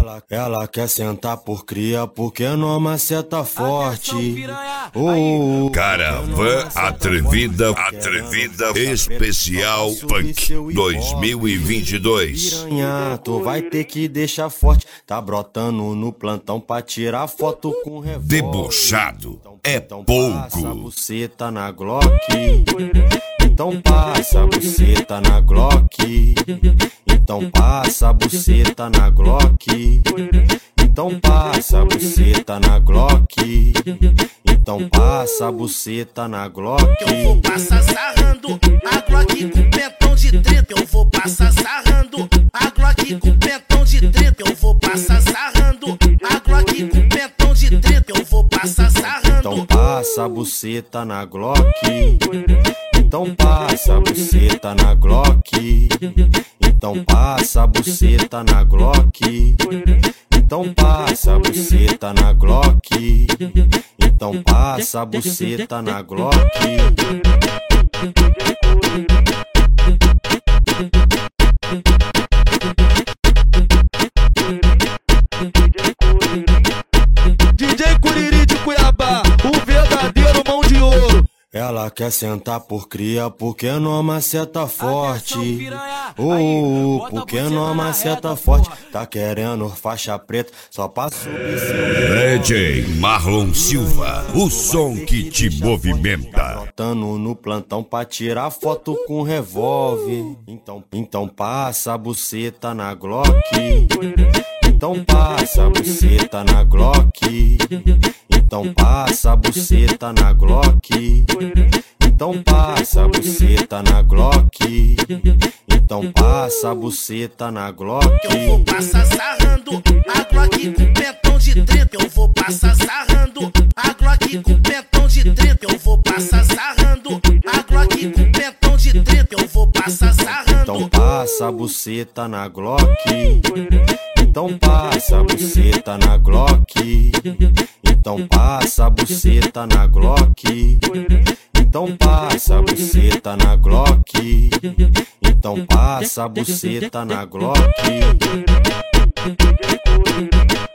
Ela quer sentar por cria porque não maceta forte. Caravan Atrevida Especial Punk 2022. Piranha, tu vai ter que deixar forte. Tá brotando no plantão pra tirar foto com revólver. Debochado é pouco. Passa a buceta na Glock. Então passa a buceta na Glock. Então passa a buceta na Glock. Então passa a buceta na Glock. Então passa a buceta na Glock. Eu vou passar sarrando a Glock com pentão de 30. Eu vou passar sarrando a Glock com pentão de 30. Eu vou passar sarrando a Glock com pentão de 30. Eu vou passar sarrando. Então passa a buceta na Glock. Então passa a buceta na Glock. Então passa a buceta na Glock. Então passa a buceta na Glock. Então passa a buceta na Glock. DJ Curiri de Cuiabá, o verdadeiro mão de ouro. Ela quer sentar por cria porque não maceta forte. Porque não maceta forte. Tá querendo faixa preta só pra subir seu. DJ Marlon Silva, o som que te movimenta. Brotando no plantão pra tirar foto com revólver. Então passa a buceta na Glock. Então passa a buceta na Glock. Então passa a buceta na Glock. Então passa a buceta na Glock. Então passa a buceta na Glock. Eu vou passar sarrando a Glock com pentão de 30. Eu vou passar sarrando a Glock com pentão de 30. Eu vou passar sarrando a Glock com pentão de 30. Eu vou passar sarrando. Então passa a buceta na Glock. Então passa a buceta na Glock. Então passa a buceta na Glock. Então passa a buceta na Glock. Então passa a buceta na Glock.